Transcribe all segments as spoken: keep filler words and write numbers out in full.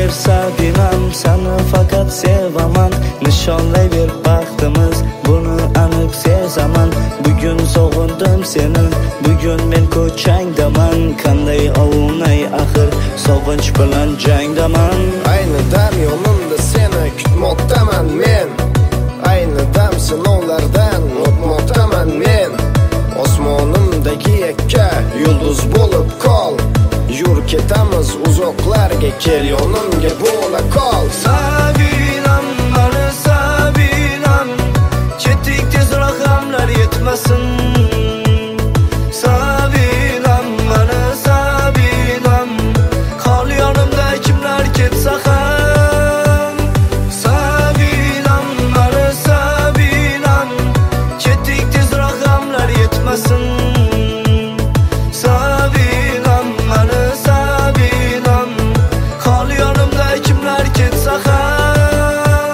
ber Sabinam, seni faqat sevaman. Nishonlayver baxtimiz, buni aniq sezaman. Bugun sog'indim seni, bugun men ko'changdaman. Qanday ovunay axir, sog'inch bilan jangdaman. Ayni dam yo'limda seni kutmoqdaman men. Ayni dam sinovlardan o'tmoqdaman men. Osmonimdagi yakka yulduz bo'lib qol. Yur ketamiz uzoqlarga, kel yonimga bo'la qol. Sabinam, mani Sabinam, ketdik tezroq g'amlar yetmasin. Sabinam, mani Sabinam, qol yonimda kimlar ketsa ham. Sabinam, mani Sabinam, ketdik tezroq g'amlar yetmasin. Sabinam, mani Sabinam, qol yonimda kimlar ketsa ham.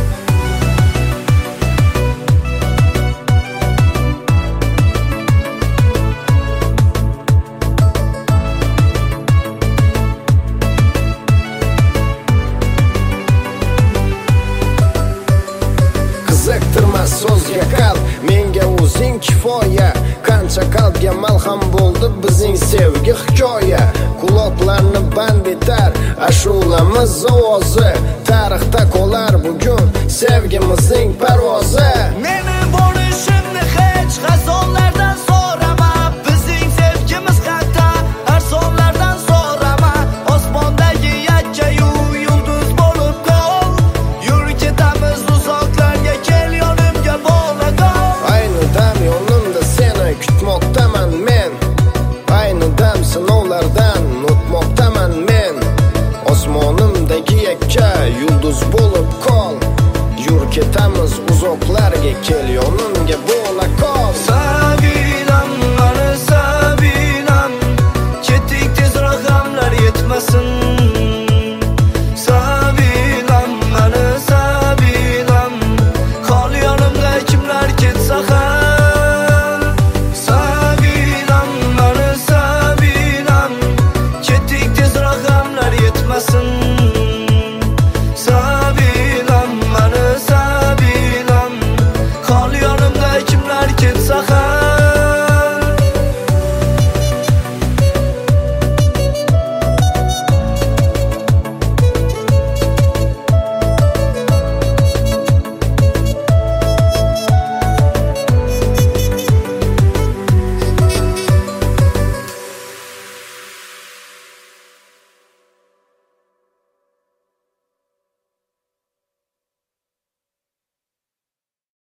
Qiziqtirmas so'zga qalb, menga o'zing kifoya. Qancha qalbga malham bo'ldi bizning sevgi hikoya. Quloqlarni band etar ashulamiz ovozi. Tarixda qolar bugun sevgimizning parvozi.